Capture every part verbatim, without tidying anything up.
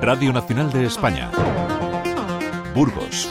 Radio Nacional de España. Burgos.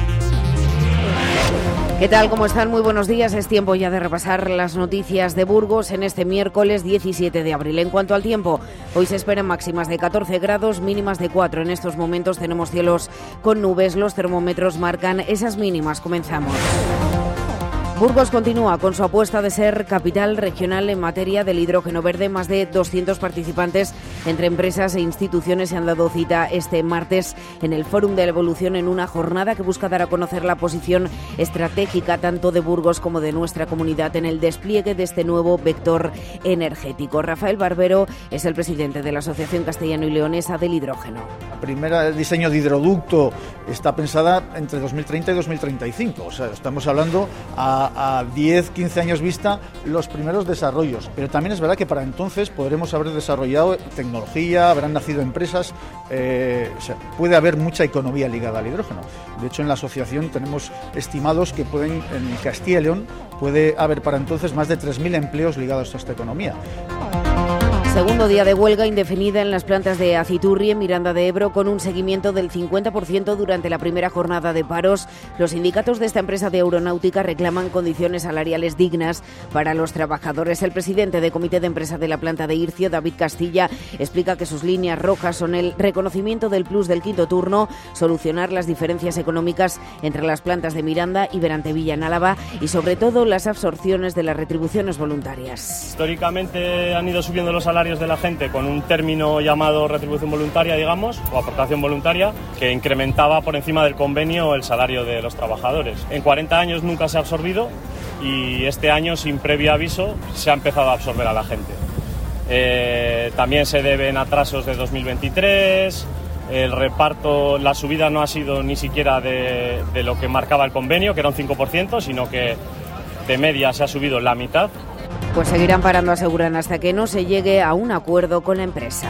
¿Qué tal? ¿Cómo están? Muy buenos días. Es tiempo ya de repasar las noticias de Burgos en este miércoles diecisiete de abril. En cuanto al tiempo, hoy se esperan máximas de catorce grados, mínimas de cuatro. En estos momentos tenemos cielos con nubes. Los termómetros marcan esas mínimas. Comenzamos. Burgos continúa con su apuesta de ser capital regional en materia del hidrógeno verde. Más de doscientos participantes entre empresas e instituciones se han dado cita este martes en el Fórum de la Evolución en una jornada que busca dar a conocer la posición estratégica tanto de Burgos como de nuestra comunidad en el despliegue de este nuevo vector energético. Rafael Barbero es el presidente de la Asociación Castellano y Leonesa del Hidrógeno. La primera diseño de hidroducto está pensada entre dos mil treinta y dos mil treinta y cinco, o sea, estamos hablando a a diez, quince años vista los primeros desarrollos, pero también es verdad que para entonces podremos haber desarrollado tecnología, habrán nacido empresas, eh, o sea, puede haber mucha economía ligada al hidrógeno. De hecho, en la asociación tenemos estimados que pueden, en Castilla y León puede haber para entonces más de tres mil empleos ligados a esta economía. Segundo día de huelga indefinida en las plantas de Aciturri, en Miranda de Ebro, con un seguimiento del cincuenta por ciento durante la primera jornada de paros. Los sindicatos de esta empresa de aeronáutica reclaman condiciones salariales dignas para los trabajadores. El presidente del Comité de Empresa de la planta de Ircio, David Castilla, explica que sus líneas rojas son el reconocimiento del plus del quinto turno, solucionar las diferencias económicas entre las plantas de Miranda y Berantevilla en Álava y, sobre todo, las absorciones de las retribuciones voluntarias. Históricamente han ido subiendo los salarios de la gente con un término llamado retribución voluntaria, digamos, o aportación voluntaria, que incrementaba por encima del convenio el salario de los trabajadores. En cuarenta años nunca se ha absorbido y este año, sin previo aviso, se ha empezado a absorber a la gente. Eh, también se deben atrasos de dos mil veintitrés, el reparto, la subida no ha sido ni siquiera de, de lo que marcaba el convenio, que era un cinco por ciento, sino que de media se ha subido la mitad. Pues seguirán parando, aseguran, hasta que no se llegue a un acuerdo con la empresa.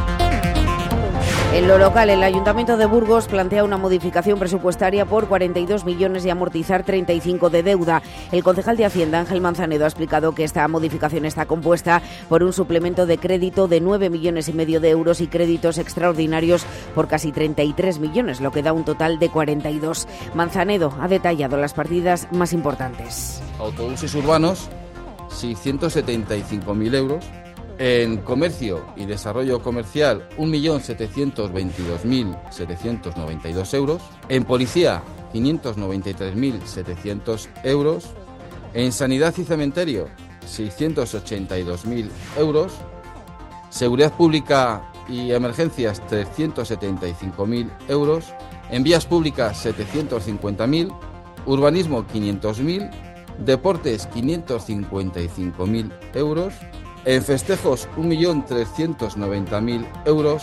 En lo local, el Ayuntamiento de Burgos plantea una modificación presupuestaria por cuarenta y dos millones y amortizar treinta y cinco de deuda. El concejal de Hacienda, Ángel Manzanedo, ha explicado que esta modificación está compuesta por un suplemento de crédito de nueve millones y medio de euros y créditos extraordinarios por casi treinta y tres millones, lo que da un total de cuarenta y dos. Manzanedo ha detallado las partidas más importantes. Autobuses urbanos, seiscientos setenta y cinco mil euros. En comercio y desarrollo comercial, un millón setecientos veintidós mil setecientos noventa y dos euros. En policía, quinientos noventa y tres mil setecientos euros. En sanidad y cementerio, seiscientos ochenta y dos mil euros. Seguridad pública y emergencias, trescientos setenta y cinco mil euros. En vías públicas, setecientos cincuenta mil. Urbanismo, quinientos mil. Deportes, quinientos cincuenta y cinco mil euros. En festejos, un millón trescientos noventa mil euros.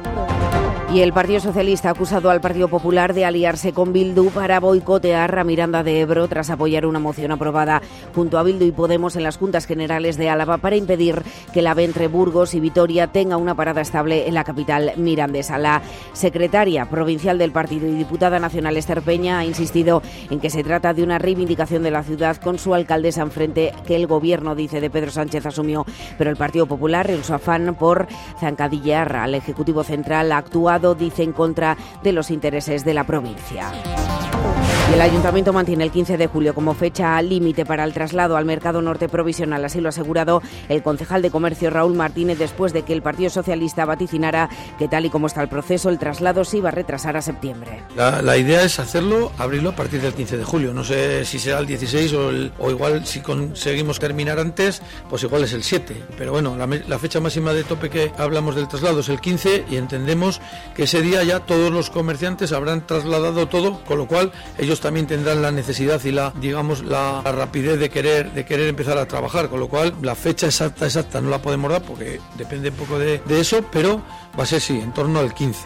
Y el Partido Socialista ha acusado al Partido Popular de aliarse con Bildu para boicotear a Miranda de Ebro tras apoyar una moción aprobada junto a Bildu y Podemos en las Juntas Generales de Álava para impedir que el AVE entre Burgos y Vitoria tenga una parada estable en la capital mirandesa. La secretaria provincial del partido y diputada nacional Esther Peña ha insistido en que se trata de una reivindicación de la ciudad con su alcaldesa enfrente que el gobierno, dice, de Pedro Sánchez asumió. Pero el Partido Popular, en su afán por zancadillear al Ejecutivo Central, ha actuado, dice, en contra de los intereses de la provincia. Y el Ayuntamiento mantiene el quince de julio como fecha límite para el traslado al mercado norte provisional. Así lo ha asegurado el concejal de Comercio Raúl Martínez después de que el Partido Socialista vaticinara que, tal y como está el proceso, el traslado se iba a retrasar a septiembre. La, la idea es hacerlo, abrirlo a partir del quince de julio. No sé si será el dieciséis o, el, o igual si conseguimos terminar antes, pues igual es el siete. Pero bueno, la, la fecha máxima de tope que hablamos del traslado es el quince y entendemos que ese día ya todos los comerciantes habrán trasladado todo, con lo cual ellos también tendrán la necesidad y la, digamos, la rapidez de querer de querer empezar a trabajar, con lo cual la fecha exacta exacta no la podemos dar porque depende un poco de, de eso, pero va a ser sí, en torno al quince.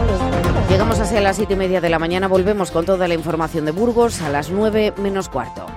Llegamos hacia las siete y media de la mañana, volvemos con toda la información de Burgos a las nueve menos cuarto.